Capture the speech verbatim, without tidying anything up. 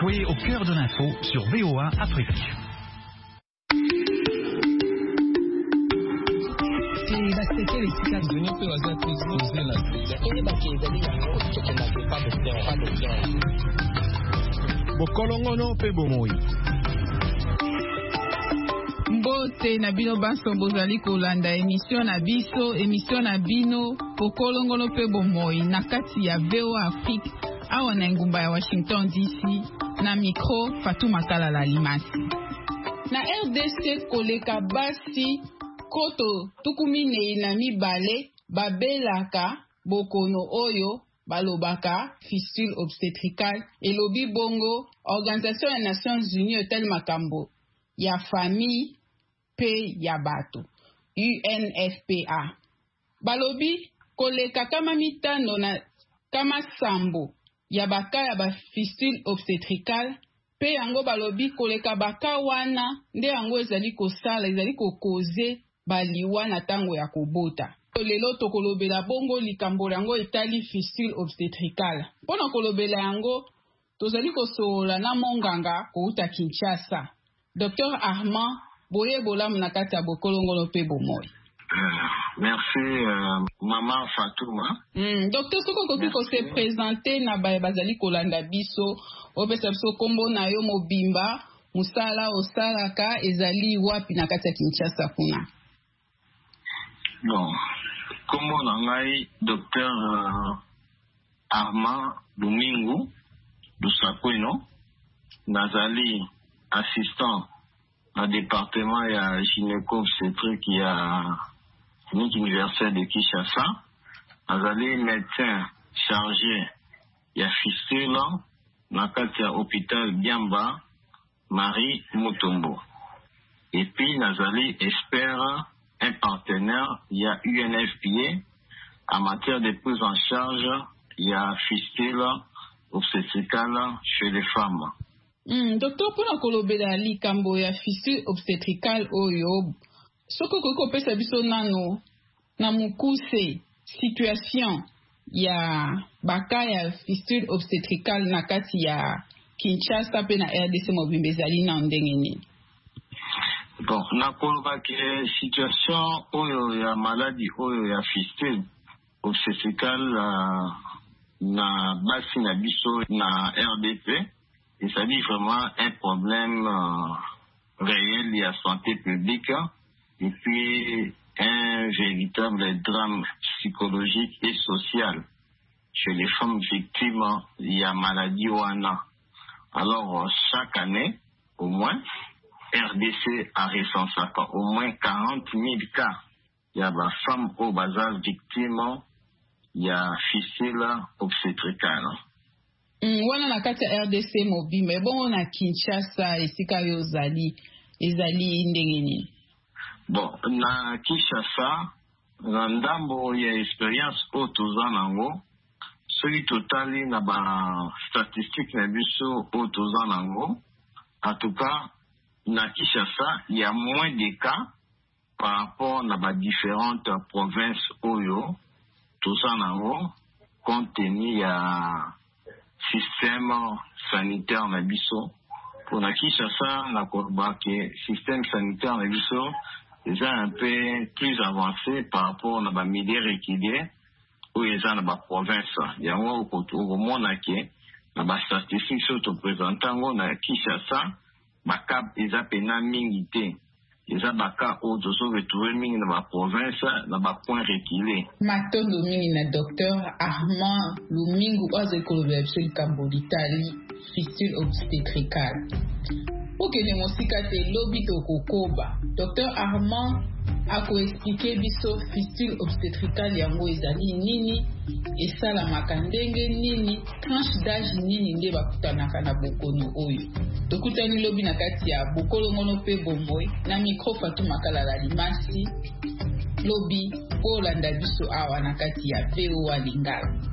Soyez au cœur de l'info sur V O A Afrique. Bokolongono pe bomoi. Mbote na bino baso bozali kolanda émission na biso émission na bino Bokolongono pe bomoi na kati ya V O A Afrique awa na ngumba ya Washington D C na micro Fatou Makala Limasi. Na R D C koleka basi koto tukumine na mibale babelaka bokono oyo balobaka fistule obstétricale elobi bongo Organisation des Nations Unies tel makambo ya famille pe ya bato U N F P A balobi koleka kama mitano na kama sambo ya baka ya ba fistule obstétricale pe yango balobi koleka baka wana nde yango ezali kosala ezali kokoze baliwa na tango ya kobota. Lelo tokolobela bongo likambo yango etali fistule obstétricale. Pona kolobela yango tozali kosola na monganga kouta Kinshasa. Docteur Armand Boye Bolam na kati ya Bokolongono pe bomoi. Euh, merci euh, Maman Fatouma. Mm, Docteur soko koki ko se présenter na ba bazali kolanda biso opesa biso kombo na yo mobimba musala osalaka ezali wapi na kati ya Kinshasa kuna. Bon, kombo na ngai Docteur euh, Armand Domingo Dusakweno nazali assistant au département ya gynéco-obstétrique ya clinique universelle de Kinshasa. Nazali médecin chargé ya fistule na kati ya hôpital Biamba Marie Mutombo. Et puis nazali expert un partenaire ya U N F P A en matière de prise en charge ya fistule obstétricale chez les femmes. Mm, docteur pona kolobela likambo ya fistule obstétricale oyo soko koko pesa biso nano na mukuse situation ya baka ya fistule obstétricale na kati ya Kinshasa pe na R D C mobimbe ezali na ndenge nini? Bon, na koloba ke situation oyo ya maladie oyo ya fistule obstétricale uh, na basi na biso na R D P, il s'agit vraiment un problème euh, réel de la santé publique et puis un véritable drame psychologique et social chez les femmes victimes de la maladie wana. Alors chaque année, au moins, R D C a recensé au moins quarante mille cas. Il y a des femmes au bas âge victimes, il y a fistule obstétricale. Mm, wana na kati ya R D C mobimbe bongo na Kinshasa esika yo zali ezali ndenge nini? Bon, na Kinshasa na ndambo ya expérience o toza nango soki totali na ba statistique na biso o toza nango en tout cas na Kinshasa il y a moins de cas par rapport na ba différentes provinces oyo toza nango compte tenu ya système sanitaire na biso. Pour na Kinshasa na koloba ke système sanitaire na biso est un peu plus avancé par rapport na ba milieu reculé ou eza na ba province. Yango okomona ke na ba statistiques so to présentango na Kinshasa ba cap eza pena mingi te. Eza ba cas o to so retrouver mingi na ba province na ba point reculé. Matondo mingi na docteur Armand Lumingu oze kolobela biso likambo litali fistule obstétricale. Ok, ne mosika te lobi to kokoba. Docteur Armand a ko-expliquer biso fistule obstétricale yango ezali nini, esalamaka ndenge nini, tranche d'âge nini nde bakutanaka na bokono oyo. Tokutani lobi na kati ya Bokolongono pe bomoi na micro Fatou Makala Limasi lobi olanda biso awa na kati ya V O A Lingala.